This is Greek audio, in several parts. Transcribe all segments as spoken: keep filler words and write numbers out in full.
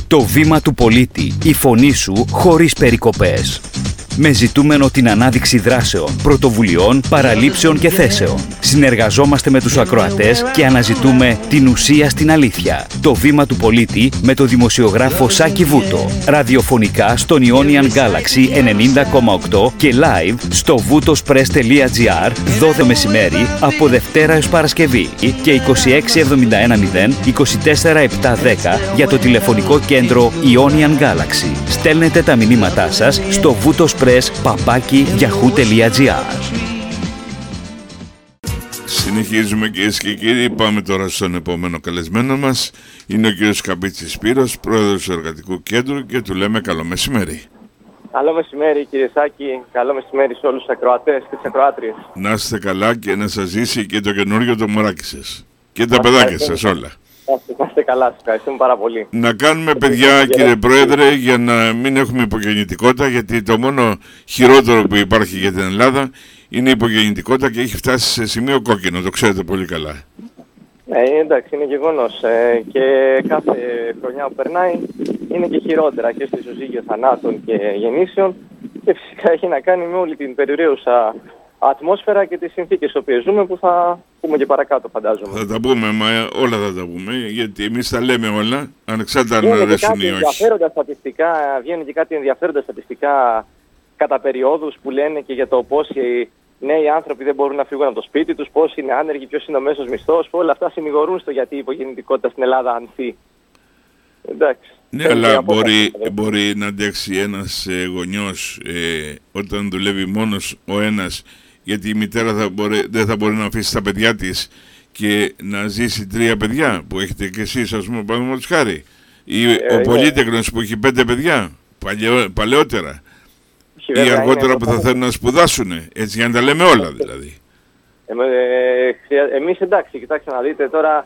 Το βήμα του πολίτη, η φωνή σου χωρίς περικοπές. Με ζητούμενο την ανάδειξη δράσεων, πρωτοβουλειών, παραλήψεων και θέσεων. Συνεργαζόμαστε με τους ακροατές και αναζητούμε την ουσία στην αλήθεια. Το βήμα του πολίτη με το δημοσιογράφο Σάκη Βούτο. Ραδιοφωνικά στον Ionian Galaxy ενενήντα κόμμα οκτώ και live στο βουτοσπρες τελεία τζι άρ δώδεκα μεσημέρι από Δευτέρα έως Παρασκευή και είκοσι έξι εβδομήντα ένα μηδέν είκοσι τέσσερα επτακόσια δέκα για το τηλεφωνικό κέντρο Ionian Galaxy. Στέλνετε τα μηνύματά σας στο βουτοσπρες παπάκι γιαχού τελεία τζι άρ. Συνεχίζουμε, κυρίες και κύριοι. Πάμε τώρα στον επόμενο καλεσμένο μας. Είναι ο κύριος Καμπίτσης Σπύρος, πρόεδρος του Εργατικού Κέντρου, και του λέμε καλό μεσημέρι. Καλό μεσημέρι, κύριε Σάκη. Καλό μεσημέρι σε όλους τους ακροατές και τις ακροάτριες. Να είστε καλά και να σας ζήσει και το καινούργιο το μωράκι σας. Και τα παιδάκια σας όλα. Να είστε καλά, σας ευχαριστούμε πάρα πολύ. Να κάνουμε παιδιά, κύριε Πρόεδρε, για να μην έχουμε υπογεννητικότητα, γιατί το μόνο χειρότερο που υπάρχει για την Ελλάδα είναι η υπογεννητικότητα και έχει φτάσει σε σημείο κόκκινο, το ξέρετε πολύ καλά. Ναι, εντάξει, είναι γεγονός. Ε, και κάθε χρονιά που περνάει είναι και χειρότερα και στο ισοζύγιο θανάτων και γεννήσεων, και φυσικά έχει να κάνει με όλη την περιουραίουσα ατμόσφαιρα και τις συνθήκες στις οποίες ζούμε, που θα πούμε και παρακάτω, φαντάζομαι. Θα τα πούμε, μα όλα θα τα πούμε, γιατί εμείς τα λέμε όλα, ανεξάρτητα αν αρέσουν ή όχι. Ενδιαφέροντα στατιστικά, βγαίνουν και κάτι ενδιαφέροντα στατιστικά κατά περιόδους που λένε και για το πώς οι νέοι άνθρωποι δεν μπορούν να φύγουν από το σπίτι τους, πώς είναι άνεργοι, ποιος είναι ο μέσος μισθός, όλα αυτά συνηγορούν στο γιατί η υπογεννητικότητα στην Ελλάδα ανθεί. Εντάξει. Ναι, αλλά μπορεί, μπορεί να αντέξει ένας ε, γονιός ε, όταν δουλεύει μόνος ο ένας, γιατί η μητέρα θα μπορεί, δεν θα μπορεί να αφήσει τα παιδιά της και να ζήσει τρία παιδιά που έχετε και εσείς, ας πούμε, παραδείγματος χάρη. Ή ε, ο πολύτεκνος που έχει πέντε παιδιά παλαιό, παλαιότερα. Ή αργότερα που θα θέλουν να σπουδάσουν. Έτσι, για να τα λέμε όλα δηλαδή. Ε, ε, εμείς εντάξει, κοιτάξτε να δείτε τώρα.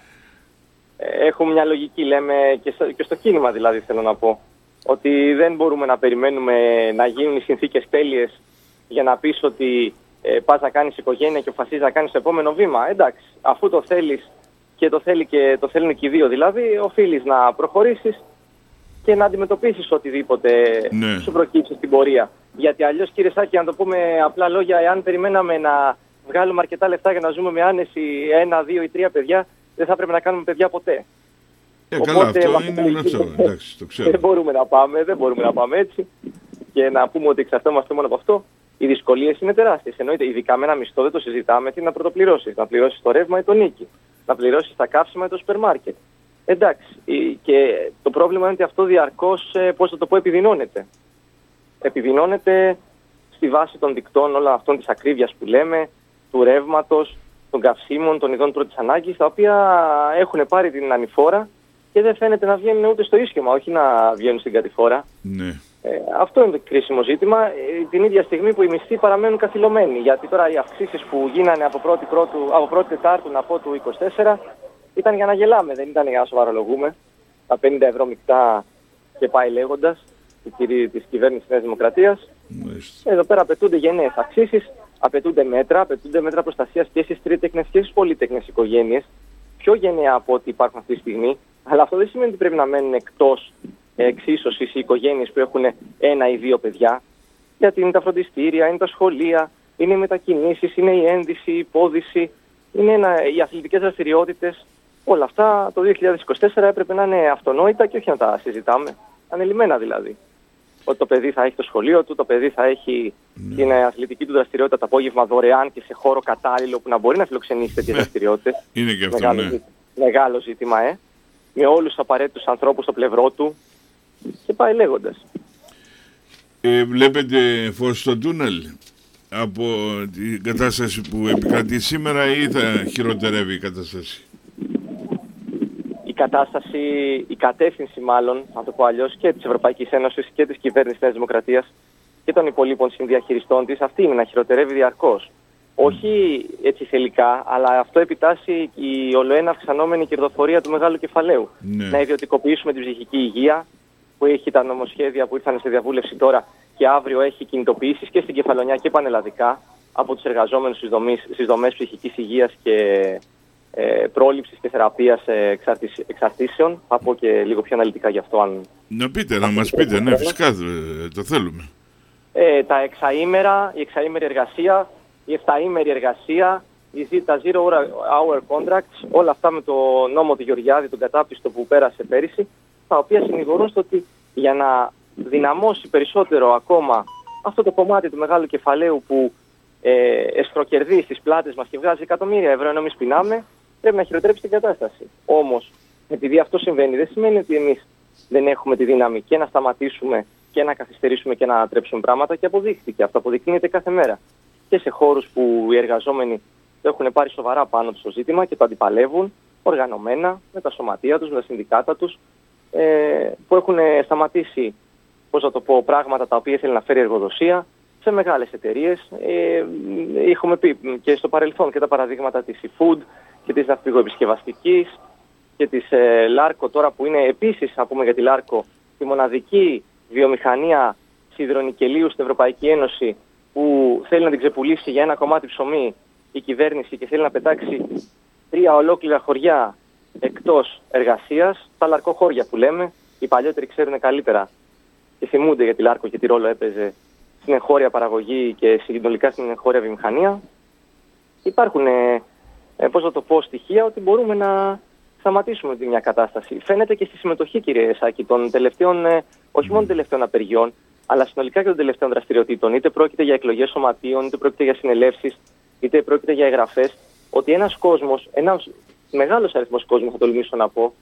Έχουμε μια λογική, λέμε, και στο, και στο κίνημα δηλαδή, θέλω να πω, ότι δεν μπορούμε να περιμένουμε να γίνουν οι συνθήκες τέλειες για να πεις ότι ε, πας να κάνεις οικογένεια και αποφασίζεις να κάνεις το επόμενο βήμα. Εντάξει, αφού το θέλεις και το, θέλει και το θέλουν και οι δύο δηλαδή, οφείλεις να προχωρήσεις και να αντιμετωπίσεις οτιδήποτε ναι. σου προκύψει στην πορεία. Γιατί αλλιώς, κύριε Σάκη, να το πούμε απλά λόγια, εάν περιμέναμε να βγάλουμε αρκετά λεφτά για να ζούμε με άνεση ένα, δύο ή τρία παιδιά, δεν θα πρέπει να κάνουμε παιδιά ποτέ. Ε, Οπότε, καλά, αυτό είναι γνωστό. Εντάξει, το ξέρω. Δεν μπορούμε να πάμε, δεν μπορούμε να πάμε έτσι και να πούμε ότι εξαρτώμαστε μόνο από αυτό. Οι δυσκολίες είναι τεράστιες. Εννοείται, ειδικά με ένα μισθό δεν το συζητάμε, τι να πρωτοπληρώσεις. Να πληρώσεις το ρεύμα ή το νίκη. Να πληρώσεις τα καύσιμα ή το σούπερ μάρκετ. Εντάξει. Και το πρόβλημα είναι ότι αυτό διαρκώς, πώς θα το πω, επιδεινώνεται. Επιδεινώνεται στη βάση των δικτών όλων αυτών της ακρίβειας που λέμε, του ρεύματος, των καυσίμων, των ειδών πρώτης ανάγκης, τα οποία έχουν πάρει την ανηφόρα και δεν φαίνεται να βγαίνουν ούτε στο ίσχυμα, όχι να βγαίνουν στην κατηφόρα. Ναι. Ε, αυτό είναι το κρίσιμο ζήτημα. Ε, την ίδια στιγμή που οι μισθοί παραμένουν καθυλωμένοι. Γιατί τώρα οι αυξήσεις που γίνανε από πρώτη, πρώτου, από πρώτη Τετάρτου να πω του είκοσι τέσσερα ήταν για να γελάμε, δεν ήταν για να σοβαρολογούμε. Τα πενήντα ευρώ μεικτά και πάει λέγοντας της κυβέρνησης Νέας Δημοκρατίας. Εδώ πέρα απαιτούνται γενναίες αυξήσεις. Απαιτούνται μέτρα, απαιτούνται μέτρα προστασίας και στις τρίτεκνες και στις πολύτεκνες οικογένειες, πιο γενναία από ό,τι υπάρχουν αυτή τη στιγμή. Αλλά αυτό δεν σημαίνει ότι πρέπει να μένουν εκτός εξίσωσης οι οικογένειες που έχουν ένα ή δύο παιδιά. Γιατί είναι τα φροντιστήρια, είναι τα σχολεία, είναι οι μετακινήσεις, είναι η ένδυση, η υπόδυση, είναι ένα, οι αθλητικές δραστηριότητες. Όλα αυτά το δύο χιλιάδες είκοσι τέσσερα έπρεπε να είναι αυτονόητα και όχι να τα συζητάμε. Ανελημμένα δηλαδή. Ότι το παιδί θα έχει το σχολείο του, το παιδί θα έχει mm. την αθλητική του δραστηριότητα το απόγευμα δωρεάν και σε χώρο κατάλληλο που να μπορεί να φιλοξενήσει τέτοιες δραστηριότητες. Είναι και αυτό, μεγάλο, ναι. ζήτημα, μεγάλο ζήτημα, ε. Με όλους τους απαραίτητους ανθρώπους στο πλευρό του και πάει λέγοντας. Ε, βλέπετε φως στο τούνελ από την κατάσταση που επικρατεί σήμερα ή θα χειροτερεύει η κατάσταση? Η κατάσταση, η κατεύθυνση μάλλον, να το πω αλλιώς, και της Ευρωπαϊκής Ένωσης και της κυβέρνησης Νέας Δημοκρατίας και των υπολείπων συνδιαχειριστών της, αυτή είναι να χειροτερεύει διαρκώς. Mm. Όχι έτσι θελικά, αλλά αυτό επιτάσσει η ολοένα αυξανόμενη κερδοφορία του μεγάλου κεφαλαίου. Mm. Να ιδιωτικοποιήσουμε την ψυχική υγεία, που έχει τα νομοσχέδια που ήρθαν σε διαβούλευση τώρα και αύριο έχει κινητοποιήσεις και στην Κεφαλονιά και πανελλαδικά από τους εργαζόμενους στις, δομές, στις δομές ψυχικής υγείας και ε, πρόληψης και θεραπείας εξαρτήσεων. Θα πω και λίγο πιο αναλυτικά γι' αυτό αν Να πείτε, να μας πείτε, ναι, φυσικά το θέλουμε. Ε, τα εξαήμερα, η εξαήμερη εργασία, η εφταήμερη εργασία, τα zero hour contracts, όλα αυτά με το νόμο του Γεωργιάδη, τον κατάπιστο που πέρασε πέρυσι, τα οποία συνηγορούν στο ότι για να δυναμώσει περισσότερο ακόμα αυτό το κομμάτι του μεγάλου κεφαλαίου που ε, εστροκερδεί στις πλάτες μας και βγάζει εκατομμύρια ευρώ ενώ εμείς πεινάμε, πρέπει να χειροτρέψει την κατάσταση. Όμως, επειδή αυτό συμβαίνει, δεν σημαίνει ότι εμείς δεν έχουμε τη δύναμη και να σταματήσουμε και να καθυστερήσουμε και να ανατρέψουμε πράγματα, και αποδείχθηκε. Αυτό αποδεικνύεται κάθε μέρα. Και σε χώρους που οι εργαζόμενοι το έχουν πάρει σοβαρά πάνω τους το ζήτημα και το αντιπαλεύουν οργανωμένα με τα σωματεία τους, με τα συνδικάτα τους, ε, που έχουν σταματήσει, πώς να το πω, πράγματα τα οποία ήθελε να φέρει εργοδοσία σε μεγάλες εταιρείες. Ε, έχουμε πει και στο παρελθόν και τα παραδείγματα της eFood και της ναυπηγοεπισκευαστικής και της ε, Λάρκο τώρα, που είναι επίσης, να πούμε για τη Λάρκο, τη μοναδική βιομηχανία σιδηρονικελίου στην Ευρωπαϊκή Ένωση που θέλει να την ξεπουλήσει για ένα κομμάτι ψωμί η κυβέρνηση και θέλει να πετάξει τρία ολόκληρα χωριά εκτός εργασίας, τα λαρκοχώρια που λέμε. Οι παλιότεροι ξέρουν καλύτερα και θυμούνται για τη Λάρκο και τι ρόλο έπαιζε στην εγχώρια παραγωγή και συνολικά στην εγχώρια βιομηχανία. Υπάρχουν, ε, ε, πώς να το πω, στοιχεία ότι μπορούμε να σταματήσουμε τη μια κατάσταση. Φαίνεται και στη συμμετοχή, κύριε Σάκη, των τελευταίων, ε, όχι μόνο των τελευταίων απεργιών, αλλά συνολικά και των τελευταίων δραστηριοτήτων. Είτε πρόκειται για εκλογές σωματείων, είτε πρόκειται για συνελεύσεις, είτε πρόκειται για εγγραφές. Ότι ένας κόσμος, ένας μεγάλος αριθμός κόσμου, θα τολμήσω να πω,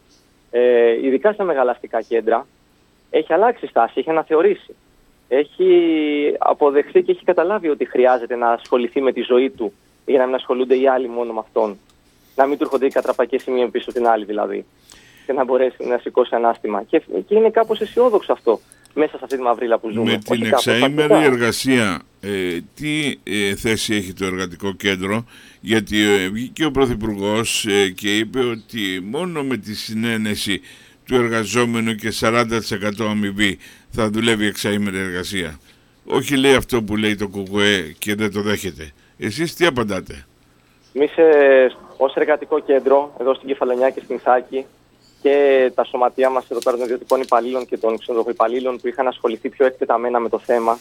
ε, ειδικά στα μεγάλα αστικά κέντρα, έχει αλλάξει στάση, έχει αναθεωρήσει. Έχει αποδεχθεί και έχει καταλάβει ότι χρειάζεται να ασχοληθεί με τη ζωή του για να μην ασχολούνται οι άλλοι μόνο με αυτόν. Να μην του έρχονται οι κατραπακές η μία πίσω την άλλη δηλαδή. Και να μπορέσει να σηκώσει ανάστημα. Και, και είναι κάπως αισιόδοξο αυτό μέσα σε αυτή τη μαυρίλα που ζούμε. Με την εξαήμερη εργασία, ε, τι ε, θέση έχει το εργατικό κέντρο? Γιατί ε, βγήκε ο Πρωθυπουργός ε, και είπε ότι μόνο με τη συνένεση του εργαζόμενου και σαράντα τοις εκατό αμοιβή θα δουλεύει εξαήμερη εργασία. Όχι, λέει, αυτό που λέει το ΚΚΕ και δεν το δέχεται. Εσείς τι απαντάτε? Εμείς ε, ως εργατικό κέντρο, εδώ στην Κεφαλονιά και στην Ιθάκη, και τα σωματεία μας εδώ πέρα των ιδιωτικών υπαλλήλων και των ξενοδοχοϊπαλλήλων που είχαν ασχοληθεί πιο εκτεταμένα με το θέμα,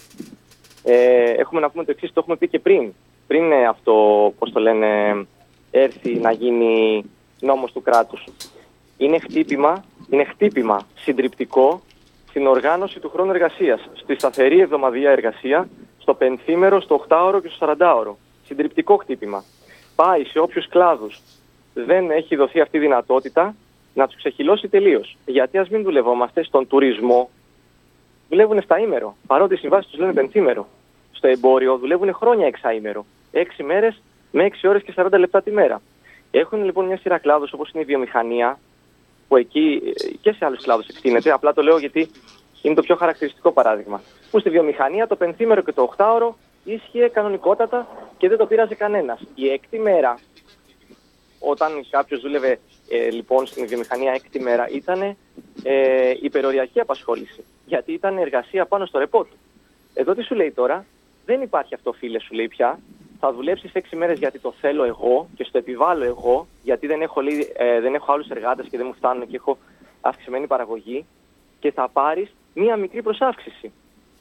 ε, έχουμε να πούμε το εξής, το έχουμε πει και πριν. Πριν ε, αυτό, πώς το λένε, έρθει να γίνει νόμος του κράτους. Είναι χτύπημα, είναι χτύπημα συντριπτικό στην οργάνωση του χρόνου εργασίας, στη σταθερή εβδομαδιαία εργασία, στο πενθήμερο, στο οκτάωρο και στο σαραντάωρο. Συντριπτικό χτύπημα. Πάει σε όποιους κλάδους δεν έχει δοθεί αυτή η δυνατότητα να τους ξεχυλώσει τελείως. Γιατί ας μην δουλευόμαστε στον τουρισμό, δουλεύουν εφταήμερο, παρότι οι συμβάσεις τους λένε πενθήμερο. Στο εμπόριο δουλεύουν χρόνια εξαήμερο, έξι μέρες με έξι ώρες και σαράντα λεπτά τη μέρα. Έχουν λοιπόν μια σειρά κλάδους όπως είναι η βιομηχανία, που εκεί και σε άλλους κλάδους εκτείνεται, απλά το λέω γιατί είναι το πιο χαρακτηριστικό παράδειγμα. Που στη βιομηχανία το πενθήμερο και το οκτάωρο ίσχυε κανονικότατα και δεν το πείραζε κανένας. Η έκτη μέρα, όταν κάποιος δούλευε ε, λοιπόν στην βιομηχανία έκτη μέρα, ήταν ε, υπεροριακή απασχόληση. Γιατί ήταν εργασία πάνω στο ρεπό του. Εδώ τι σου λέει τώρα? Δεν υπάρχει αυτό, φίλε, σου λέει πια. Θα δουλέψεις έξι μέρες γιατί το θέλω εγώ και στο επιβάλλω εγώ, γιατί δεν έχω, λέει, ε, δεν έχω άλλους εργάτες και δεν μου φτάνουν και έχω αυξημένη παραγωγή, και θα πάρεις μία μικρή προσάυξηση.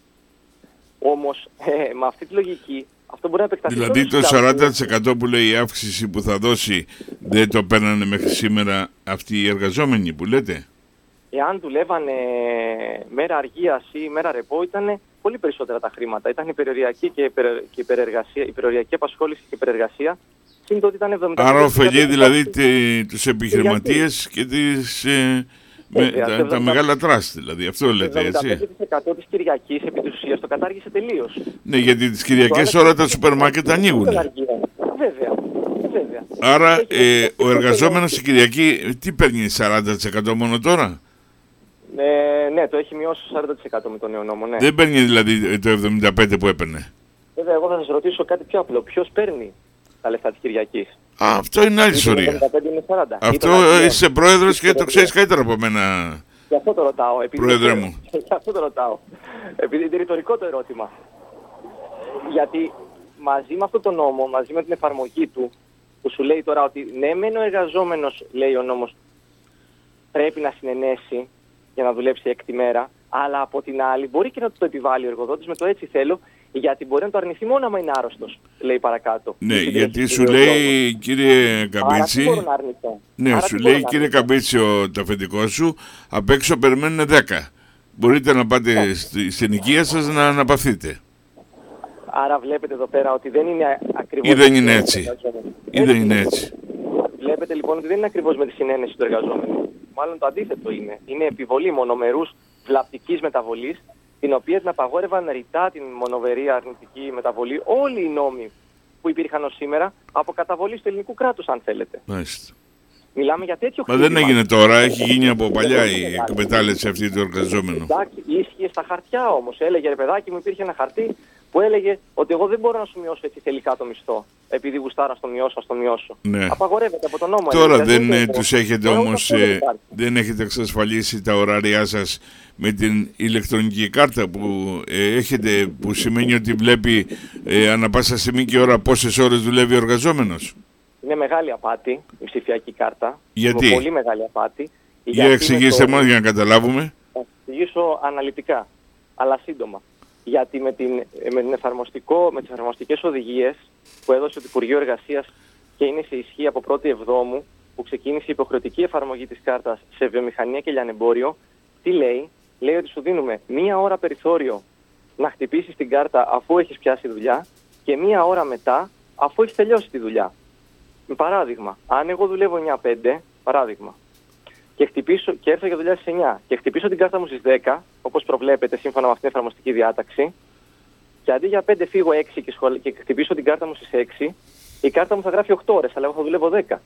Όμως ε, με αυτή τη λογική αυτό μπορεί να επεκταθεί. Δηλαδή το σαράντα τοις εκατό που λέει η αύξηση που θα δώσει δεν το παίρνανε μέχρι σήμερα αυτοί οι εργαζόμενοι που λέτε? Εάν δουλεύανε μέρα αργίας ή μέρα ρεπό, ήταν πολύ περισσότερα τα χρήματα. Ήταν υπεροριακή και, υπερ, και υπερεργασία, υπεροριακή απασχόληση και υπερεργασία. Συν ότι ήταν εβδομήντα τοις εκατό. Άρα ωφελεί δηλαδή τε, τους επιχειρηματίες και τις, ε, με, τα, τα, τα μεγάλα τραστ, δηλαδή. Αυτό λέτε, έτσι. Το εβδομήντα πέντε τοις εκατό της Κυριακής επί της ουσίας το κατάργησε τελείως. Ναι, γιατί τις Κυριακές όλα τα σούπερ μάρκετ ανοίγουν. Βέβαια. Βέβαια. Άρα ε, ο εργαζόμενος στην Κυριακή τι παίρνει, σαράντα τοις εκατό μόνο τώρα? Ε, ναι, το έχει μειώσει σαράντα τοις εκατό με τον νέο νόμο, ναι. Δεν παίρνει δηλαδή το εβδομήντα πέντε τοις εκατό που έπαιρνε? Βέβαια, εγώ θα σας ρωτήσω κάτι πιο απλό. Ποιος παίρνει τα λεφτά της Κυριακής? Α, αυτό είναι άλλη ιστορία. Αυτό είσαι πρόεδρος και το ξέρεις καλύτερα από μένα. Γι' αυτό το ρωτάω. Πρόεδρε μου. Γι' αυτό το ρωτάω. Επειδή είναι ρητορικό το ερώτημα. Γιατί μαζί με αυτό το νόμο, μαζί με την εφαρμογή του, που σου λέει τώρα ότι ναι, μεν ο εργαζόμενος, λέει ο νόμος, πρέπει να συνενέσει, για να δουλέψει έκτη μέρα, αλλά από την άλλη μπορεί και να του το επιβάλλει ο εργοδότης με το έτσι θέλω, γιατί μπορεί να το αρνηθεί μόνο άμα είναι άρρωστος, λέει παρακάτω. Ναι, γιατί σου λέει, κύριε Καμπίτσι, ναι, Άρα σου λέει, κύριε Καμπίτσι, ο το αφεντικό σου, απ' έξω περιμένουν δέκα. Μπορείτε να πάτε yeah. στη, στην οικία σας να αναπαυθείτε. Άρα βλέπετε εδώ πέρα ότι δεν είναι ακριβώς... Ή δεν είναι έτσι. Ή δεν είναι έτσι. Βλέπετε λοιπόν ότι δεν είναι ακριβώς με τη συνένεση του εργαζόμενου. Μάλλον το αντίθετο είναι. Είναι επιβολή μονομερούς βλαπτικής μεταβολής, την οποία την απαγόρευαν ρητά την μονομερή αρνητική μεταβολή όλοι οι νόμοι που υπήρχαν ως σήμερα από καταβολή του ελληνικού κράτους, αν θέλετε. Μάλιστα. Μιλάμε για τέτοιο χτύπημα. Μα δεν έγινε τώρα, έχει γίνει από παλιά η εκμετάλλευση αυτή του εργαζόμενου. Εντάξει, ίσχυε στα χαρτιά όμως. Έλεγε, ρε παιδάκι μου, υπήρχε ένα χαρτί που έλεγε ότι εγώ δεν μπορώ να σου μειώσω έτσι τελικά το μισθό. Επειδή γουστάρα να στο μειώσω, να στο μειώσω. Ναι. Απαγορεύεται από τον νόμο. Τώρα δεν, δεν τους έχετε όμως, ε, δεν έχετε εξασφαλίσει τα ωράριά σας με την ηλεκτρονική κάρτα που ε, έχετε, που σημαίνει ότι βλέπει ε, ανά πάσα στιγμή και ώρα πόσες ώρες δουλεύει ο εργαζόμενος. Είναι μεγάλη απάτη η ψηφιακή κάρτα. Γιατί? Είναι πολύ μεγάλη απάτη. Για εξηγήστε το... μας για να καταλάβουμε. Θα εξηγήσω αναλυτικά, αλλά σύντομα. Γιατί με, την, με, την εφαρμοστικό, με τις εφαρμοστικές οδηγίες που έδωσε το Υπουργείο Εργασίας και είναι σε ισχύ από πρώτη Εβδόμου, που ξεκίνησε η υποχρεωτική εφαρμογή της κάρτας σε βιομηχανία και λιανεμπόριο, τι λέει? Λέει ότι σου δίνουμε μία ώρα περιθώριο να χτυπήσεις την κάρτα αφού έχεις πιάσει δουλειά και μία ώρα μετά αφού έχεις τελειώσει τη δουλειά. Με παράδειγμα, αν εγώ δουλεύω εννιά πέντε, παράδειγμα, και, χτυπήσω, και έρθω για δουλειά στις εννιά και χτυπήσω την κάρτα μου στις δέκα, όπως προβλέπετε σύμφωνα με αυτήν την εφαρμοστική διάταξη, και αντί για πέντε φύγω έξι και, σχολ... και χτυπήσω την κάρτα μου στις έξι, η κάρτα μου θα γράφει οκτώ ώρες, αλλά εγώ θα δουλεύω δέκα.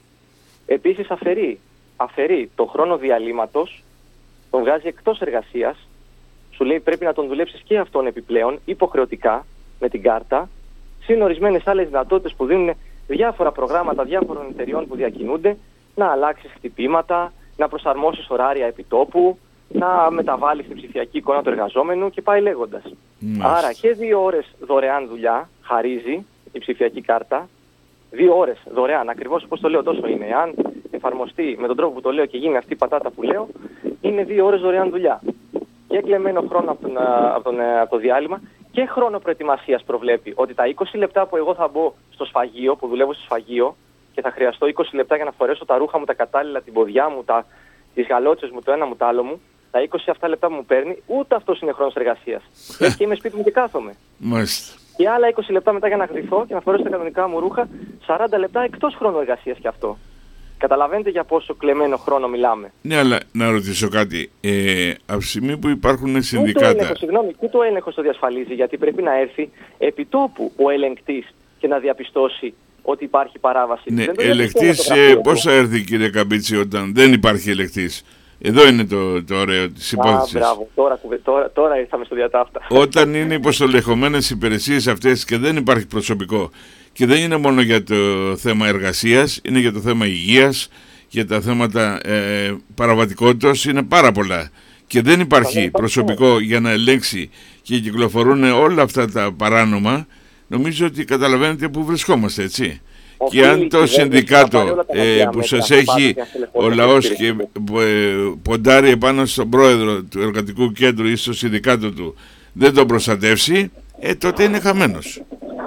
Επίσης αφαιρεί, αφαιρεί το χρόνο διαλύματος, τον βγάζει εκτός εργασίας, σου λέει πρέπει να τον δουλέψεις και αυτόν επιπλέον, υποχρεωτικά, με την κάρτα, συν ορισμένες άλλες δυνατότητες που δίνουν διάφορα προγράμματα διάφορων εταιριών που διακινούνται, να αλλάξεις χτυπήματα, να προσαρμόσεις ωράρια επιτόπου, να μεταβάλεις την ψηφιακή εικόνα του εργαζόμενου και πάει λέγοντας. Mm. Άρα και δύο ώρες δωρεάν δουλειά χαρίζει η ψηφιακή κάρτα, δύο ώρες δωρεάν, ακριβώς όπως το λέω τόσο είναι. Αν εφαρμοστεί με τον τρόπο που το λέω και γίνει αυτή η πατάτα που λέω, είναι δύο ώρες δωρεάν δουλειά. Και κλεμμένο χρόνο από, τον, από, τον, από το διάλειμμα και χρόνο προετοιμασίας προβλέπει. Ότι τα είκοσι λεπτά που εγώ θα μπω στο σφαγείο, που δουλεύω στο σφαγείο, και θα χρειαστώ είκοσι λεπτά για να φορέσω τα ρούχα μου, τα κατάλληλα, την ποδιά μου, τα, τις γαλότσες μου, το ένα μου, το άλλο μου, τα είκοσι αυτά λεπτά που μου παίρνει, ούτε αυτός είναι χρόνος εργασίας. Έτσι και είμαι σπίτι μου και κάθομαι. Μάλιστα. Και άλλα είκοσι λεπτά μετά για να γρυθώ και να φορέσω τα κανονικά μου ρούχα, σαράντα λεπτά εκτός χρόνου εργασίας και αυτό. Καταλαβαίνετε για πόσο κλεμμένο χρόνο μιλάμε. Ναι, αλλά να ρωτήσω κάτι. Ε, από τη στιγμή που υπάρχουν συνδικάτα. Ούτε το έλεγχο, συγγνώμη, ούτε το έλεγχο το διασφαλίζει, γιατί πρέπει να έρθει επιτόπου ο ελεγκτής και να διαπιστώσει ότι υπάρχει παράβαση. Ναι, ελεγκτής ε, πώς θα έρθει, κύριε Καμπίτσι, όταν δεν υπάρχει ελεγκτής? Εδώ είναι το, το ωραίο της υπόθεσης. Α, μπράβο, τώρα, τώρα, τώρα ήρθαμε στο διατάφτα. Όταν είναι υποστολεχωμένες υπηρεσίες αυτές και δεν υπάρχει προσωπικό, και δεν είναι μόνο για το θέμα εργασίας, είναι για το θέμα υγείας, για τα θέματα ε, παραβατικότητας, είναι πάρα πολλά. Και δεν υπάρχει προσωπικό για να ελέγξει και κυκλοφορούν όλα αυτά τα παράνομα, νομίζω ότι καταλαβαίνετε πού βρισκόμαστε, έτσι. Και αν το συνδικάτο ε, που σας έχει ο λαός και ε, ποντάρει επάνω στον πρόεδρο του εργατικού κέντρου ή στο συνδικάτο του δεν τον προστατεύσει, ε, τότε είναι χαμένος.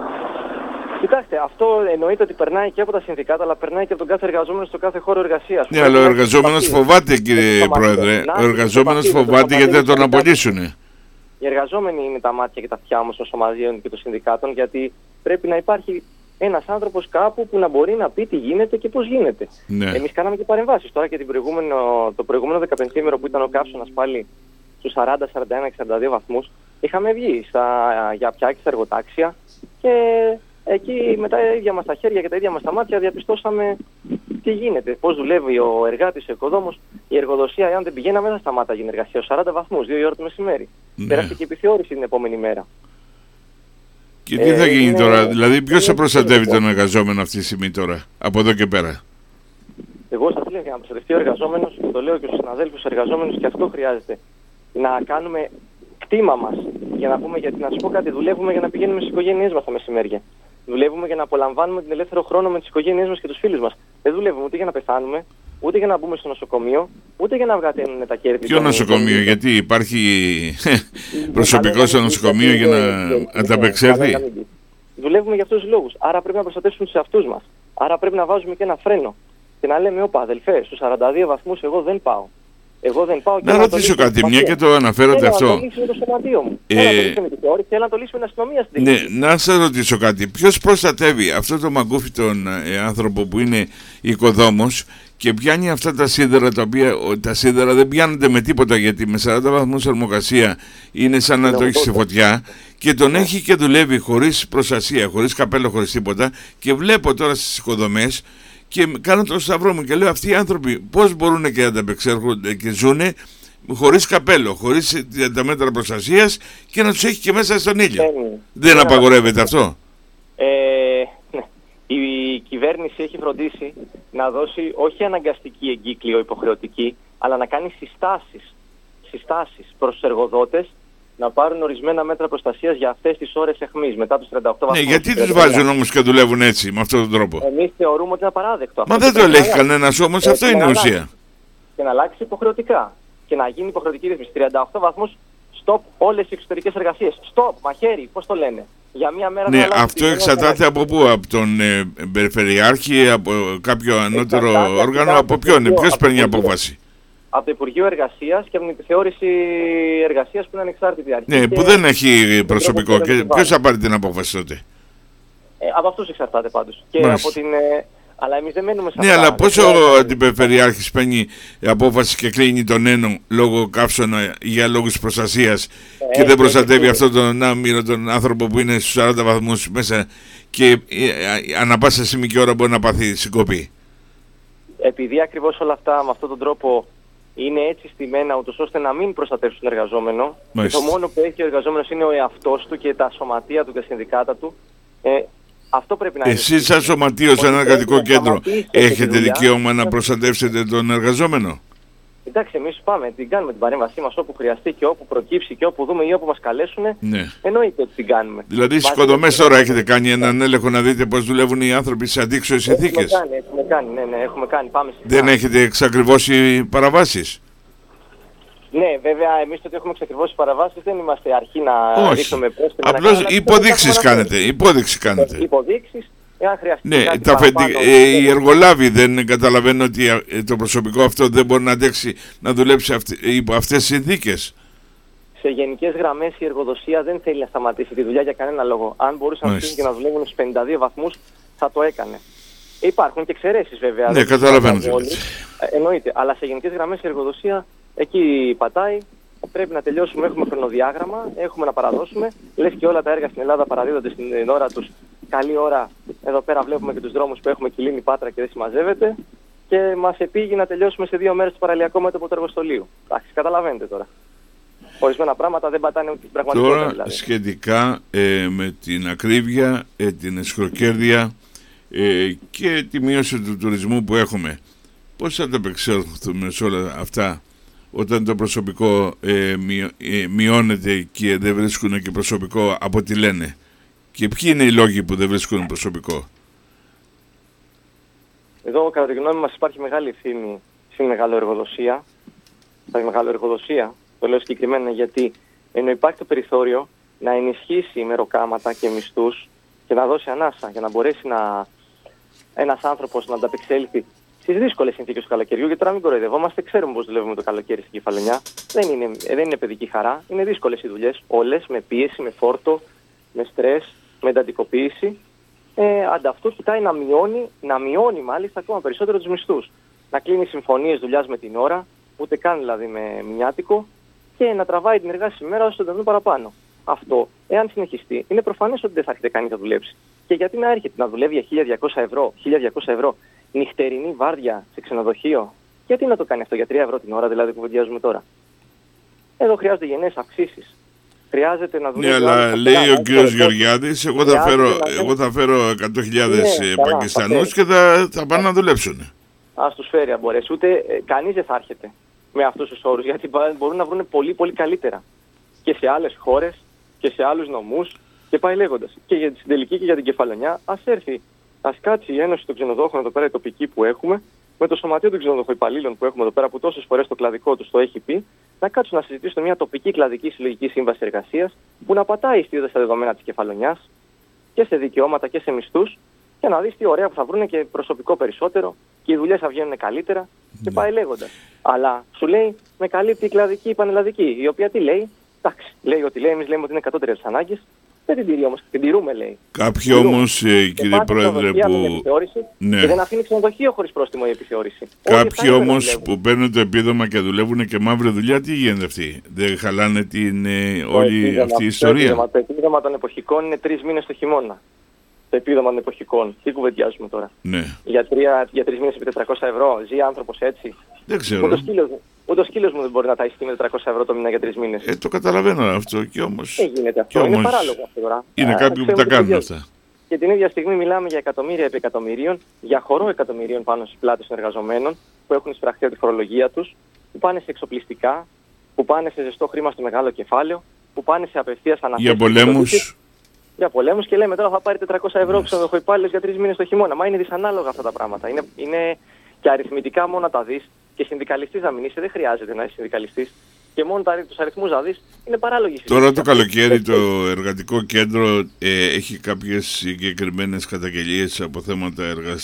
Κοιτάξτε, αυτό εννοείται ότι περνάει και από τα συνδικάτα, αλλά περνάει και από τον κάθε εργαζόμενο στο κάθε χώρο εργασίας. Ναι, αλλά ο εργαζόμενος φοβάται, κύριε Πρόεδρε. Ο εργαζόμενος φοβάται γιατί δεν τον απολύσουν. Οι εργαζόμενοι είναι τα μάτια και τα αυτιά όμως των σωματείων και των συνδικάτων, γιατί πρέπει να υπάρχει ένας άνθρωπος κάπου που να μπορεί να πει τι γίνεται και πώς γίνεται. Ναι. Εμείς κάναμε και παρεμβάσεις τώρα και την προηγούμενο, το προηγούμενο δεκαπενθήμερο που ήταν ο καύσωνας πάλι στους σαράντα, σαράντα ένα, εξήντα δύο βαθμούς, είχαμε βγει στα, για πια και στα εργοτάξια και εκεί με τα ίδια μας τα χέρια και τα ίδια μας τα μάτια διαπιστώσαμε τι γίνεται, πώς δουλεύει ο εργάτης, ο οικοδόμος, η εργοδοσία. Εάν δεν πηγαίναμε, δεν θα σταμάταγε η εργασία στους σαράντα βαθμούς, δύο η ώρα το μεσημέρι. Ναι. Πέρασε και η επιθεώρηση την επόμενη μέρα. Και τι θα γίνει ε, τώρα, είναι, δηλαδή ποιος θα προστατεύει τον εργαζόμενο αυτή τη στιγμή τώρα, από εδώ και πέρα? Εγώ σας λέω για να προστατευτεί ο εργαζόμενος, το λέω και στους συναδέλφους εργαζόμενους, και αυτό χρειάζεται. Να κάνουμε κτήμα μας, για να πούμε, γιατί να σας πω κάτι, δουλεύουμε για να πηγαίνουμε στις οικογένειές μας τα μεσημέρια. Δουλεύουμε για να απολαμβάνουμε την ελεύθερο χρόνο με τις οικογένειές μας και τους φίλους μας. Δεν δουλεύουμε ούτε για να πεθάνουμε, ούτε για να μπούμε στο νοσοκομείο, ούτε για να βγαταίνουν τα κέρδη. Ποιο νοσοκομείο, γιατί υπάρχει προσωπικό στο νοσοκομείο για να ανταπεξέλθει. Δουλεύουμε για αυτούς τους λόγους. Άρα πρέπει να προστατεύσουμε τους εαυτούς μας. Άρα πρέπει να βάζουμε και ένα φρένο. Και να λέμε, όπα αδελφέ, στους σαράντα δύο βαθμούς εγώ δεν πάω. Εγώ δεν πάω και να ρωτήσω κάτι, μια και το αναφέρατε αυτό. Θέλω να το λύσουμε το σωματείο μου. Ε... Θέλω να το λύσουμε τη θεώρηση, θέλω να το λύσουμε την αστυνομία στην ναι, να σας ρωτήσω κάτι. Ποιος προστατεύει αυτό το μαγκούφι τον ε, άνθρωπο που είναι οικοδόμος και πιάνει αυτά τα σίδερα, τα οποία τα σίδερα δεν πιάνονται με τίποτα, γιατί με σαράντα βαθμούς θερμοκρασία είναι σαν να το έχει σε φωτιά, και τον έχει και δουλεύει χωρίς προστασία, χωρίς καπέλο, χωρίς τίποτα, και βλέπω τώρα στις οικοδομές και κάνω τον σταυρό μου και λέω, αυτοί οι άνθρωποι πώς μπορούν και να ανταπεξέρχονται και ζουνε χωρίς καπέλο, χωρίς τα μέτρα προστασίας, και να τους έχει και μέσα στον ήλιο. Ε, δεν απαγορεύεται αυτό? Ε, ναι. Η κυβέρνηση έχει φροντίσει να δώσει όχι αναγκαστική εγκύκλιο υποχρεωτική, αλλά να κάνει συστάσεις, συστάσεις προς τους εργοδότες να πάρουν ορισμένα μέτρα προστασίας για αυτές τις ώρες αιχμής μετά τους τριάντα οκτώ βαθμούς. Ναι, γιατί τους βάζουν όμως και δουλεύουν έτσι, με αυτόν τον τρόπο? Εμείς θεωρούμε ότι είναι απαράδεκτο. Μα δεν το ελέγχει κανένας όμως, αυτό είναι η ουσία. Και να αλλάξει υποχρεωτικά. Και να γίνει υποχρεωτική ρύθμιση. τριάντα οκτώ βαθμούς, stop όλες οι εξωτερικές εργασίες. Stop, μαχαίρι, πώς το λένε. Για μία μέρα. Ναι, αυτό εξαρτάται από πού? Από τον ε, Περιφερειάρχη, από κάποιο ανώτερο εξαρτάται όργανο, από ποιον? Ποιος παίρνει απόφαση? Από το Υπουργείο Εργασίας και από την επιθεώρηση εργασίας που είναι ανεξάρτητη αρχή. Ναι, που δεν έχει προσωπικό. Και ποιος θα πάρει την απόφαση τότε? Ε, από αυτούς εξαρτάται πάντως. Και από την, ε, αλλά εμείς δεν μένουμε σε ναι, αυτά. Αλλά πώς ο αντιπεριφερειάρχης παίρνει απόφαση και κλείνει τον ένο λόγω καύσωνα για λόγους προστασίας ε, και δεν προστατεύει αυτόν τον άμυρο, τον άνθρωπο που είναι στους σαράντα βαθμούς μέσα και ε, ε, ανά πάσα στιγμή και ώρα μπορεί να πάθει συγκοπή? Επειδή ακριβώς όλα αυτά με αυτόν τον τρόπο είναι έτσι στημένα, ούτως ώστε να μην προστατεύσουν τον εργαζόμενο. Και το μόνο που έχει ο εργαζόμενος είναι ο εαυτός του και τα σωματεία του και τα συνδικάτα του. Ε, αυτό πρέπει να είναι. Εσείς σαν σωματείο, σαν εργατικό κέντρο, έχετε δικαίωμα να προστατεύσετε τον εργαζόμενο? Εντάξει, εμείς πάμε, την κάνουμε την παρέμβασή μας όπου χρειαστεί και όπου προκύψει και όπου δούμε ή όπου μας καλέσουν. Ναι. Εννοείται ότι την κάνουμε. Δηλαδή στις οικοδομές τώρα έχετε κάνει έναν έλεγχο να δείτε πώς δουλεύουν οι άνθρωποι σε αντίξωες συνθήκες? Έχουμε κάνει, έχουμε κάνει, ναι, ναι, έχουμε κάνει. Πάμε δεν έχετε εξακριβώσει παραβάσεις? Ναι, βέβαια, εμείς το ότι έχουμε εξακριβώσει παραβάσεις δεν είμαστε αρχή να ρίχνουμε πρόστιμα. Απλώς υποδείξεις κάνετε, υπόδειξη κάνετε. Υποδείξεις. Ναι, τα φεντι... ε, οι εργολάβοι δεν καταλαβαίνουν ότι ε, το προσωπικό αυτό δεν μπορεί να αντέξει να δουλέψει αυτε... υπό αυτές τις συνθήκες? Σε γενικές γραμμές η εργοδοσία δεν θέλει να σταματήσει τη δουλειά για κανένα λόγο. Αν μπορούσαν να αφήσουν και να δουλεύουν στους πενήντα δύο βαθμούς θα το έκανε. Υπάρχουν και εξαιρέσεις βέβαια. Ναι, καταλαβαίνω. Ε, εννοείται. Αλλά σε γενικές γραμμές η εργοδοσία εκεί πατάει. Πρέπει να τελειώσουμε, έχουμε χρονοδιάγραμμα, έχουμε να παραδώσουμε. Λες και όλα τα έργα στην Ελλάδα παραδίδονται στην ώρα τους. Καλή ώρα, εδώ πέρα βλέπουμε και τους δρόμους που έχουμε Κιλίνη, Πάτρα και δεν συμμαζεύεται. Και μας επήγει να τελειώσουμε σε δύο μέρες το παραλιακό μέτωπο του εργοστολίου. Εντάξει, καταλαβαίνετε τώρα. Ορισμένα πράγματα δεν πατάνε ούτε την πραγματικότητα. Τώρα, δηλαδή. σχετικά ε, με την ακρίβεια, ε, την εσχροκέρδεια ε, και τη μείωση του τουρισμού που έχουμε, πώς θα το επεξέλθουμε σε όλα αυτά όταν το προσωπικό ε, μειω, ε, μειώνεται και δεν βρίσκουν και προσωπικό από ό,τι λένε? Και ποιοι είναι οι λόγοι που δεν βρίσκουν προσωπικό? Εδώ, κατά τη γνώμη μας, υπάρχει μεγάλη ευθύνη στην μεγαλοεργοδοσία. Υπάρχει μεγαλοεργοδοσία, το λέω συγκεκριμένα, γιατί ενώ υπάρχει το περιθώριο να ενισχύσει μεροκάματα και μισθούς και να δώσει ανάσα για να μπορέσει να, ένας άνθρωπος να ανταπεξέλθει στις δύσκολες συνθήκες του καλοκαιριού, γιατί τώρα μην κοροϊδευόμαστε, ξέρουμε πώς δουλεύουμε το καλοκαίρι στην Κεφαλονιά. Δεν είναι, δεν είναι παιδική χαρά, είναι δύσκολες οι δουλειές, όλες, με πίεση, με φόρτο, με στρες, με εντατικοποίηση. Ε, ανταυτού κοιτάει να μειώνει, να μειώνει μάλιστα ακόμα περισσότερο τους μισθούς. Να κλείνει συμφωνίες δουλειάς με την ώρα, ούτε καν δηλαδή με μηνιάτικο, και να τραβάει την εργάσιμη μέρα όσο το δυνατόν παραπάνω. Αυτό, εάν συνεχιστεί, είναι προφανές ότι δεν θα έρχεται κανείς να δουλέψει. Και γιατί να έρχεται να δουλεύει για χίλια διακόσια ευρώ, χίλια διακόσια ευρώ νυχτερινή βάρδια σε ξενοδοχείο? Γιατί να το κάνει αυτό για τρία ευρώ την ώρα, δηλαδή που κουβεντιάζουμε τώρα? Εδώ χρειάζονται γενναίες αυξήσεις. Χρειάζεται να δουλεύει. Ναι, αλλά λέει ο κ. Γεωργιάδης, εγώ θα φέρω, εγώ θα φέρω εκατό χιλιάδες ναι, Πακιστανούς και θα, θα πάνε να δουλέψουν. Ας τους φέρει αν μπορέσει. Ούτε ε, κανείς δεν θα έρχεται με αυτούς τους όρους, γιατί μπορούν να βρουν πολύ πολύ καλύτερα. Και σε άλλες χώρες και σε άλλους νομούς και πάει λέγοντας. Και για την τελική και για την Κεφαλονιά, ας έρθει, ας κάτσει η Ένωση των Ξενοδόχων εδώ πέρα, η τοπική που έχουμε, με το Σωματείο των Ξενοδοχοϊπαλλήλων που έχουμε εδώ πέρα, που τόσες φορές το κλαδικό του το έχει πει, να κάτσουν να συζητήσουν μια τοπική κλαδική συλλογική σύμβαση εργασίας που να πατάει στήριζοντας στα δεδομένα της κεφαλονιάς και σε δικαιώματα και σε μισθούς, και να δεις τι ωραία που θα βρουν και προσωπικό περισσότερο και οι δουλειές θα βγαίνουν καλύτερα και πάει λέγοντας. Αλλά σου λέει με καλύπτει η κλαδική η πανελλαδική, η οποία τι λέει? Εντάξει, λέει ότι λέει, εμείς λέμε ότι είναι κατώτερη τις ανάγκες. Δεν την τηρεί όμως, την τηρούμε λέει. Κάποιοι όμως, ε, κύριε Πρόεδρε, που... Ναι. Και δεν αφήνει ξενοδοχείο χωρίς πρόστιμο η επιθεώρηση. Κάποιοι όμως που παίρνουν το επίδομα και δουλεύουν και μαύρη δουλειά, τι γίνεται αυτή? Δεν χαλάνε την, ε, όλη επίδομα, αυτή η ιστορία? Το επίδομα, το επίδομα των εποχικών είναι τρεις μήνες το χειμώνα. Το επίδομα των εποχικών. Τι κουβεντιάζουμε τώρα? Ναι. Για, τρία, για τρεις μήνες επί τετρακόσια ευρώ ζει άνθρωπος έτσι? Δεν ξέρω. Ούτε ο σκύλος μου δεν μπορεί να τα ισχύει με τετρακόσια ευρώ το μήνα για τρεις μήνες. Ε, το καταλαβαίνω αυτό και όμως. Δεν γίνεται αυτό. Όμως... Είναι παράλογο αυτό τώρα. Είναι ε, κάποιοι που τα κάνουν αυτά. Και την ίδια στιγμή μιλάμε για εκατομμύρια επί εκατομμυρίων, για χορό εκατομμυρίων πάνω στις πλάτες των εργαζομένων που έχουν εισπραχθεί από τη φορολογία τους, που πάνε σε εξοπλιστικά, που πάνε σε ζεστό χρήμα στο μεγάλο κεφάλαιο, που πάνε σε απευθείας αναθέσεις. Για πολέμους. Για πολέμους και λέμε τώρα θα πάρει τετρακόσια ευρώ ξενοδοχοϊπάλληλος για τρεις μήνες το χειμώνα. Μα είναι δυσανάλογα αυτά τα πράγματα. Είναι, είναι και αριθμητικά μόνο τα δεις. Και συνδικαλιστής να μην είσαι, δεν χρειάζεται να είσαι συνδικαλιστής. Και μόνο τους αριθμούς να δεις, είναι παράλογη. Τώρα το καλοκαίρι το εργατικό κέντρο ε, έχει κάποιες συγκεκριμένες καταγγελίες από θέματα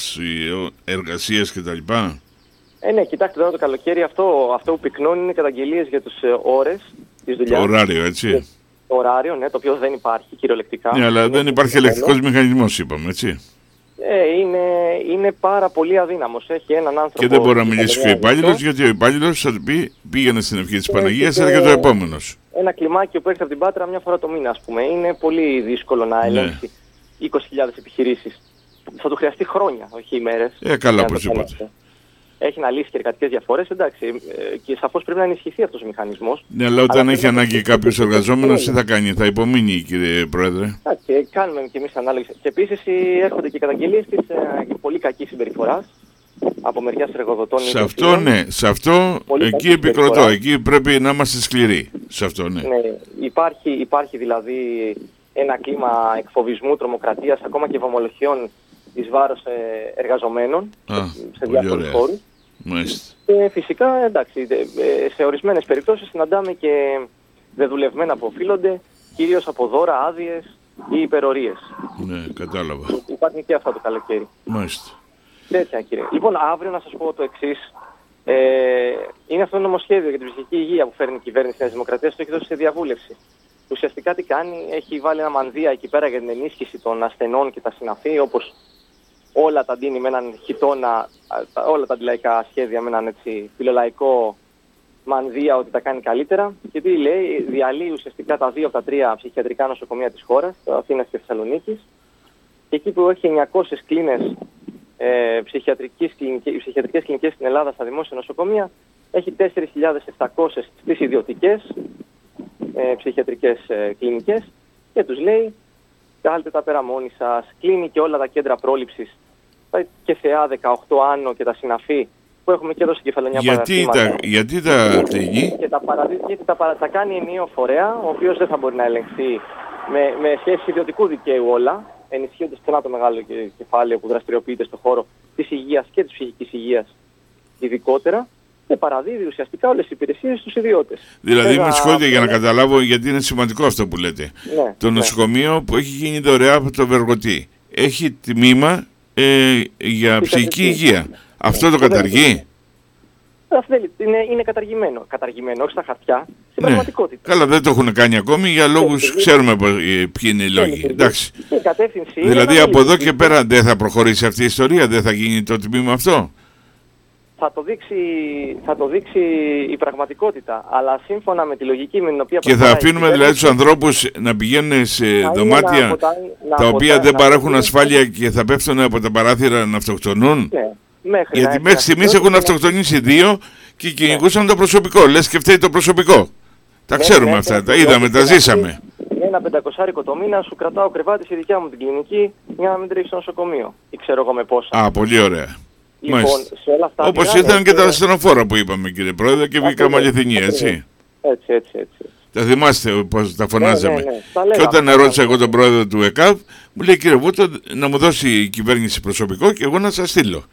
εργασίας κτλ. Ε, ναι, κοιτάξτε τώρα το καλοκαίρι αυτό, αυτό που πυκνώνει είναι καταγγελίες για τις ε, ώρες της δουλειάς. Το ωράριο, έτσι. Το ωράριο, ναι, το οποίο δεν υπάρχει κυριολεκτικά. Ναι, αλλά δεν υπάρχει ελεκτικός μηχανισμός, είπαμε, έτσι. Ε, είναι, είναι πάρα πολύ αδύναμος. Έχει έναν άνθρωπο. Και δεν μπορεί να μιλήσει και ο υπάλληλος, γιατί ο υπάλληλος θα του πει πήγαινε στην ευχή της ε, Παναγίας, αλλά και το επόμενος. Ένα κλιμάκι που έρχεται από την Πάτρα μια φορά το μήνα, ας πούμε. Είναι πολύ δύσκολο να ελέγξει ναι. είκοσι χιλιάδες επιχειρήσεις. Θα του χρειαστεί χρόνια, όχι ημέρες. Ε, καλά, οπωσδήποτε. Έχει να λύσει και εργατικές διαφορές, εντάξει. Ε, και σαφώς πρέπει να ενισχυθεί αυτός ο μηχανισμός. Ναι, αλλά όταν αλλά έχει ανάγκη κάποιος εργαζόμενος, τι θα κάνει, θα υπομείνει, κύριε Πρόεδρε? Εντάξει, κάνουμε και εμείς ανάλογες. Και επίσης έρχονται και καταγγελίες της ε, πολύ κακής συμπεριφοράς από μεριάς εργοδοτών. Σε αυτό, ναι, σε αυτό εκεί επικροτώ. Εκεί πρέπει να είμαστε σκληροί. Σε αυτό, ναι. ναι υπάρχει, υπάρχει δηλαδή ένα κλίμα εκφοβισμού, τρομοκρατίας, ακόμα και βομολογιών εις βάρος εργαζομένων Α, σε διάφορους χώρους. Και φυσικά, εντάξει, σε ορισμένες περιπτώσεις συναντάμε και δεδουλευμένα που οφείλονται, κυρίως από δώρα, άδειες ή υπερορίες. Ναι, κατάλαβα. Υπάρχει και αυτό το καλοκαίρι. Μάλιστα. Τέτοια, κύριε. Λοιπόν, αύριο να σας πω το εξής. Ε, είναι αυτό το νομοσχέδιο για την ψυχική υγεία που φέρνει η κυβέρνηση της Δημοκρατίας, το έχει δώσει σε διαβούλευση. Ουσιαστικά τι κάνει, έχει βάλει ένα μανδύα εκεί πέρα για την ενίσχυση των ασθενών και τα συναφή, όπως όλα τα ντύνει με έναν χιτώνα, όλα τα αντιλαϊκά σχέδια με έναν έτσι φιλολαϊκό μανδύα ότι τα κάνει καλύτερα. Και τι λέει, διαλύει ουσιαστικά τα δύο από τα τρία ψυχιατρικά νοσοκομεία της χώρας, το Αθήνας και Θεσσαλονίκης. Και εκεί που έχει εννιακόσιες κλίνες ε, ψυχιατρικές κλινικές στην Ελλάδα στα δημόσια νοσοκομεία, έχει τέσσερις χιλιάδες επτακόσιες στις ιδιωτικές ε, ψυχιατρικές ε, κλινικές και τους λέει βγάλτε τα πέρα μόνοι σας, κλείνει και όλα τα κέντρα πρόληψης και ΘΕΑ δεκαοκτώ Άνω και τα συναφή που έχουμε και εδώ στην Κεφαλονιά παραδείγματα. Γιατί τα κλείνει? Και τα παραδείγματα, γιατί τα, παρα, τα κάνει ενιαίο φορέα, ο οποίος δεν θα μπορεί να ελεγχθεί με, με σχέση ιδιωτικού δικαίου όλα, ενισχύοντας ξανά το μεγάλο κεφάλαιο που δραστηριοποιείται στον χώρο της υγείας και της ψυχικής υγείας ειδικότερα. Και παραδίδει ουσιαστικά όλες τις υπηρεσίες στους ιδιώτες. Δηλαδή, με συγχωρείτε για να καταλάβω, γιατί είναι σημαντικό αυτό που λέτε. Ναι, το νοσοκομείο ναι. που έχει γίνει δωρεά από τον Βεργοτή έχει τμήμα ε, για ψυχική υγεία. Ναι. Αυτό το καταργεί? Αυτό είναι, είναι καταργημένο. Καταργημένο, όχι στα χαρτιά, στην ναι. πραγματικότητα. Καλά, δεν το έχουν κάνει ακόμη για λόγους, ξέρουμε ποιοι είναι οι λόγοι. Εντάξει. Δηλαδή, από εδώ και πέρα δεν θα προχωρήσει αυτή η ιστορία, δεν θα γίνει το τμήμα αυτό. Θα το, δείξει, θα το δείξει η πραγματικότητα, αλλά σύμφωνα με τη λογική με την οποία... Και θα αφήνουμε δηλαδή τους ανθρώπους να πηγαίνουν σε δωμάτια αποτα... τα οποία αποτα... δεν παρέχουν ασφάλεια και θα πέφτουν από τα παράθυρα να αυτοκτονούν. Ναι, μέχρι γιατί μέχρι στιγμής έχουν αυτοκτονήσει δύο και κυνηγούσαν ναι. το προσωπικό. Λες και φταίει το προσωπικό. Τα ναι, ξέρουμε ναι, αυτά, ναι, τα είδαμε, ναι, τα ζήσαμε. Ένα πεντακοσάρικο το μήνα σου κρατάω κρεβάτι στη δικιά μου την κλινική για να μην τρέχει στο νοσοκομείο. Ή ξέρω εγώ με πόσα. Α, πολύ ωραία. Λοιπόν, σε όλα αυτά όπως ήταν και τα ασθενοφόρα που είπαμε, κύριε Πρόεδρε, και βγήκαμε αληθινοί, έτσι. Έτσι, έτσι, έτσι. Τα θυμάστε πώς τα φωνάζαμε. Ναι, ναι, ναι. Και όταν ερώτησα εγώ τον πρόεδρο του ΕΚΑΒ, μου λέει, κύριε Βούτο, να μου δώσει η κυβέρνηση προσωπικό και εγώ να σας στείλω.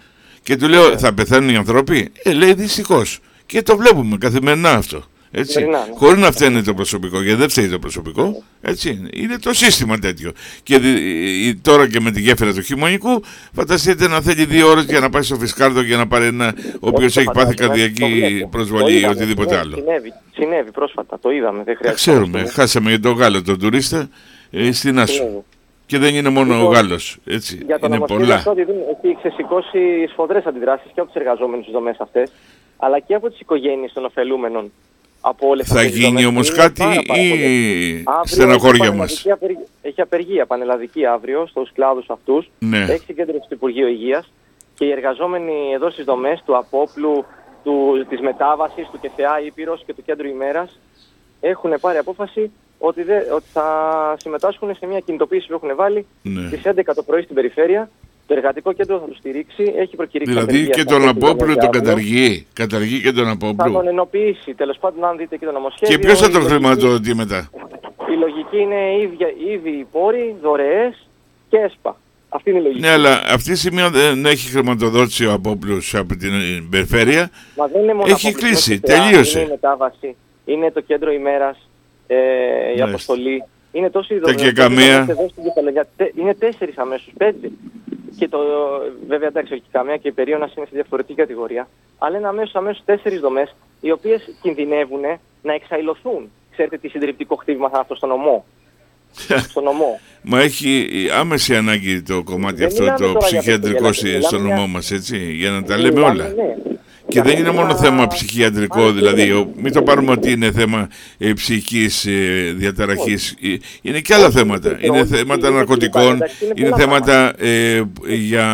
Και του λέω, θα πεθαίνουν οι άνθρωποι? Ε, λέει, δυστυχώς. Και το βλέπουμε καθημερινά αυτό. Έτσι. Ναι. Χωρίς να φταίνει το προσωπικό, γιατί δεν φταίει το προσωπικό. Έτσι. Είναι το σύστημα τέτοιο. Και τώρα και με τη γέφυρα του χειμωνικού, φανταστείτε να θέλει δύο ώρες για να πάει στο Φισκάρδο για να πάρει ένα ο οποίος έχει πάθει καρδιακή προσβολή ή οτιδήποτε ναι, άλλο. Συνέβη, συνέβη πρόσφατα, το είδαμε. Δεν χρειάζεται. Ξέρουμε, να χάσαμε για τον Γάλλο τον τουρίστα ε, στην Άσο. Συνέβη. Και δεν είναι μόνο λοιπόν, ο Γάλλος. Έτσι. Για τον είναι πολλά. Αυτό έχει ξεσηκώσει σφοδρές αντιδράσεις και από τους εργαζόμενους στις δομές αυτές, αλλά και από τις οικογένειες των ωφελούμενων. Από όλες θα γίνει όμως κάτι πάρα, πάρα ή στεναχώρια μας? Έχει απεργία πανελλαδική αύριο στους κλάδους αυτούς. Ναι. Έχει συγκέντρωση του Υπουργείου Υγείας και οι εργαζόμενοι εδώ στις δομές του Απόπλου, του, της μετάβασης, του ΚΕΘΕΑ Ήπειρος και του Κέντρου Ημέρας έχουν πάρει απόφαση ότι, δε, ότι θα συμμετάσχουν σε μια κινητοποίηση που έχουν βάλει ναι. στις έντεκα το πρωί στην περιφέρεια. Το εργατικό κέντρο θα του στηρίξει, έχει προκηρύξει. Δηλαδή και τον Απόπλου τον καταργεί. Καταργεί και τον Απόπλου. Θα τον ενοποιήσει. Τέλος πάντων, αν δείτε και το νομοσχέδιο. Και ποιος θα τον χρηματοδοτεί μετά? Η λογική είναι ήδη οι πόροι, δωρεές και ΕΣΠΑ. Αυτή είναι η λογική. Ναι, αλλά αυτή τη στιγμή δεν έχει χρηματοδότηση ο Απόπλους από την περιφέρεια. Μα δεν είναι μόνο έχει κλείσει. Τελείωσε. Είναι η μετάβαση. Είναι το κέντρο ημέρας, ε, η ναι. αποστολή. Είναι τόσο η δωρεές. Και καμία. Είναι τέσσερις αμέσως, πέντε. Και το, βέβαια εντάξει, όχι καμία και η Περίωνας είναι σε διαφορετική κατηγορία, αλλά είναι αμέσως, αμέσως τέσσερις δομές οι οποίες κινδυνεύουν να εξαϊλωθούν. Ξέρετε τι συντριπτικό χτύπημα θα είναι αυτό στον νομό. στον νομό. Μα έχει άμεση ανάγκη το κομμάτι δεν αυτό το ψυχιατρικό στον νομό για... μας, έτσι, για να τα λέμε όλα. Ναι. Και δεν είναι μόνο θέμα ψυχιατρικό, δηλαδή, μην το πάρουμε ότι είναι θέμα ε, ψυχικής ε, διαταραχής, ε, είναι και άλλα θέματα. Είναι θέματα ναρκωτικών, είναι θέματα ε, για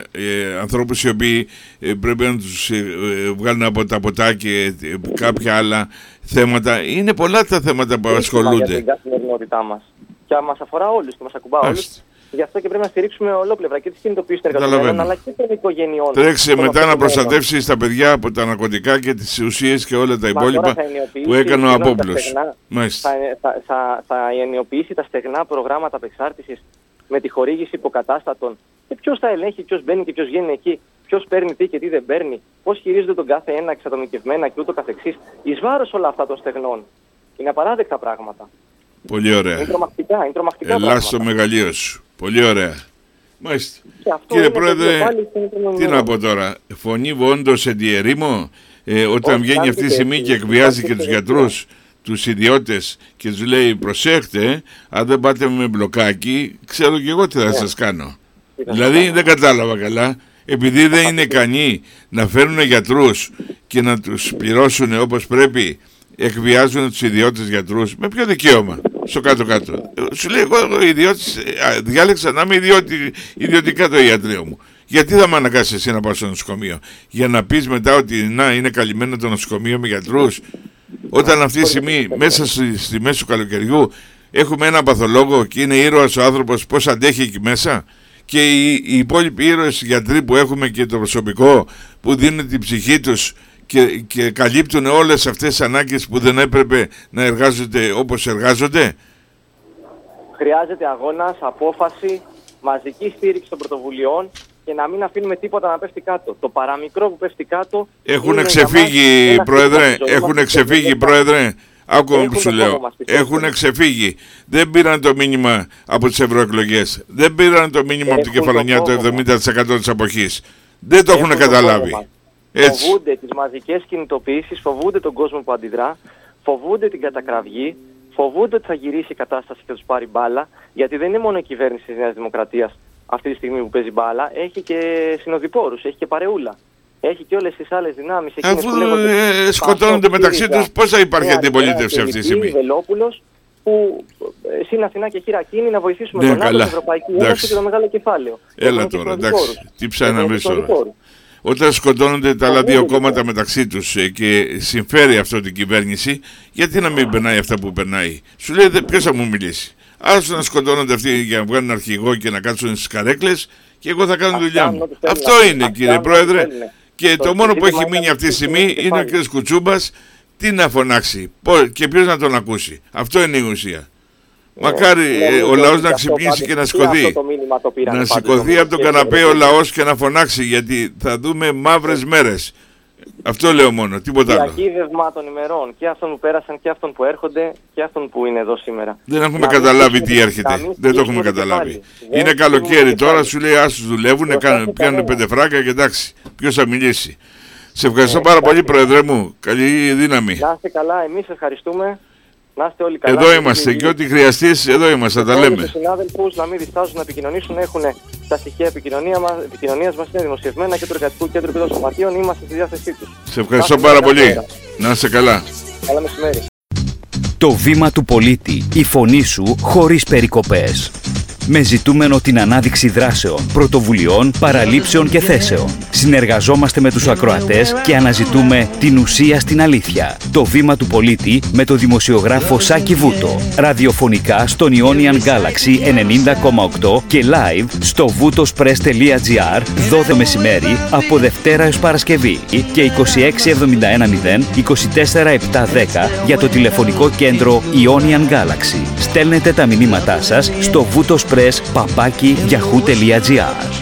ε, ανθρώπους οι οποίοι ε, πρέπει να τους ε, βγάλουν από τα ποτά και ε, κάποια άλλα θέματα. Είναι πολλά τα θέματα που ασχολούνται. Για την καθημερινότητά μας. Και μας αφορά όλους και μας ακουμπά όλους. Γι' αυτό και πρέπει να στηρίξουμε ολόπλευρα και τις κινητοποιήσεις των εργαζομένων αλλά και των οικογενειών. Τρέξε μετά να προστατεύσεις τα παιδιά από τα ναρκωτικά και τις ουσίες και όλα τα υπόλοιπα που έκανε ο Απόπλος. Θα, θα, θα, θα ενιοποιήσει τα στεγνά προγράμματα απεξάρτησης με τη χορήγηση υποκατάστατων. Και ποιος θα ελέγχει, ποιος μπαίνει και ποιος βγαίνει εκεί, ποιος παίρνει τι και τι δεν παίρνει, πώς χειρίζονται τον κάθε ένα εξατομικευμένα και ούτω καθεξής. Εις βάρος όλα αυτά των στεγνών. Είναι απαράδεκτα πράγματα. Πολύ ωραία. Είναι τρομακτικά, είναι τρομακτικά Ελλάς στο μεγαλείο σου. Πολύ ωραία. Μάλιστα. Κύριε Πρόεδρε, τι να πω τώρα. Φωνή όντως εν τη ερήμο, ε, όταν Όχι, βγαίνει αυτή τη στιγμή και εκβιάζει και τους γιατρούς, τους ιδιώτες και τους λέει προσέχτε, αν δεν πάτε με μπλοκάκι, ξέρω και εγώ τι θα yeah. σας κάνω. Yeah. Δηλαδή δεν κατάλαβα καλά. Επειδή δεν είναι ικανοί να φέρουν γιατρούς και να τους πληρώσουν όπως πρέπει, εκβιάζουν τους ιδιώτες γιατρούς, με ποιο δικαίωμα? Στο κάτω-κάτω. Σου λέει, εγώ ο ιδιώτης, διάλεξα να είμαι ιδιώτη, ιδιωτικά το ιατρείο μου. Γιατί θα με αναγκάσεις εσύ να πάω στο νοσοκομείο? Για να πεις μετά ότι να είναι καλυμμένο το νοσοκομείο με γιατρούς? Όταν αυτή τη στιγμή μέσα στη, στη μέση του καλοκαιριού έχουμε ένα παθολόγο και είναι ήρωας ο άνθρωπος, πώς αντέχει εκεί μέσα? Και οι, οι υπόλοιποι ήρωες γιατροί που έχουμε και το προσωπικό που δίνουν την ψυχή τους και, και καλύπτουν όλες αυτές τις ανάγκες που δεν έπρεπε να εργάζονται όπως εργάζονται. Χρειάζεται αγώνας, απόφαση, μαζική στήριξη των πρωτοβουλειών και να μην αφήνουμε τίποτα να πέφτει κάτω. Το παραμικρό που πέφτει κάτω... Έχουν ξεφύγει, Πρόεδρε, έχουν ξεφύγει, Πρόεδρε. Άκουμα που σου λέω. Έχουν ξεφύγει. Δεν πήραν το μήνυμα από τις ευρωεκλογές. Δεν πήραν το μήνυμα από την Κεφαλονιά το εβδομήντα τοις εκατό της αποχής. Δεν το έχουν καταλάβει. Έτσι. Φοβούνται τις μαζικές κινητοποιήσεις, φοβούνται τον κόσμο που αντιδρά, φοβούνται την κατακραυγή, φοβούνται ότι θα γυρίσει η κατάσταση και θα τους πάρει μπάλα, γιατί δεν είναι μόνο η κυβέρνηση της Νέας Δημοκρατίας αυτή τη στιγμή που παίζει μπάλα, έχει και συνοδοιπόρους, έχει και παρεούλα. Έχει και όλες τις άλλες δυνάμεις. Αφού ε, σκοτώνονται μεταξύ τους, πώς θα υπάρχει αντιπολίτευση αυτή τη στιγμή? Βελόπουλος, που συν Αθηνά και Χειρακίνη να βοηθήσουμε ναι, τον άλλο, την Ευρωπαϊκή Ένωση και το μεγάλο κεφάλαιο. Έλα τώρα, εντάξει. Τι ψάχναμε τώρα? Όταν σκοτώνονται τα άλλα δύο κόμματα μεταξύ τους ε, και συμφέρει αυτό την κυβέρνηση, γιατί να μην περνάει αυτά που περνάει? Σου λέει ποιος θα μου μιλήσει? Άσου να σκοτώνονται αυτοί για να βγάλουν αρχηγό και να κάτσουν στις καρέκλες και εγώ θα κάνω δουλειά μου. Αυτό είναι, κύριε Πρόεδρε. Και το μόνο που έχει μείνει αυτή τη στιγμή είναι ο κ. Κουτσούμπας. Τι να φωνάξει και ποιος να τον ακούσει? Αυτό είναι η ουσία. Μακάρι ε, ο λαός να ξυπνήσει και να σηκωθεί. Να σηκωθεί από τον καναπέ ο λαός και να φωνάξει, γιατί θα δούμε μαύρες μέρες. Αυτό λέω μόνο, τίποτα άλλο. Διακύβευμα των ημερών, και αυτών που πέρασαν και αυτών που έρχονται και αυτών που είναι εδώ σήμερα. Δεν έχουμε καταλάβει τι έρχεται. Δεν το έχουμε καταλάβει. Είναι καλοκαίρι τώρα, σου λέει άσους δουλεύουν, πιάνουν πέντε φράγκα και εντάξει, ποιος θα μιλήσει. Σε ευχαριστώ πάρα πολύ, Πρόεδρε μου. Καλή δύναμη. Να είστε καλά, εμείς ευχαριστούμε. Να είστε όλοι καλά. Εδώ είμαστε και ό,τι χρειαστείς, εδώ είμαστε, τα λέμε. Οι συνάδελφους να μην διστάζουν να επικοινωνήσουν, έχουν τα στοιχεία επικοινωνία μας, επικοινωνίας μας, είναι δημοσιευμένα και του Εργατικού Κέντρου Επίδοσης Σωματείων, είμαστε στη διάθεσή τους. Σε ευχαριστώ πάρα πολύ. Να είστε καλά. Καλά μεσημέρι. Το βήμα του πολίτη, η φωνή σου χωρίς περικοπές. Με ζητούμενο την ανάδειξη δράσεων, πρωτοβουλειών, παραλήψεων και θέσεων. Συνεργαζόμαστε με τους ακροατές και αναζητούμε την ουσία στην αλήθεια. Το βήμα του πολίτη με το δημοσιογράφο Σάκη Βούτο. Ραδιοφωνικά στον Ionian Galaxy ενενήντα κόμμα οκτώ και live στο βουτοσπρες τελεία τζι άρ δώδεκα μεσημέρι από Δευτέρα έως Παρασκευή και είκοσι έξι εβδομήντα ένα μηδέν είκοσι τέσσερα επτακόσια δέκα για το τηλεφωνικό κέντρο Ionian Galaxy. Στέλνετε τα μηνύματά σας στο βουτοσπρες παπάκι γιαχού τελεία τζι άρ.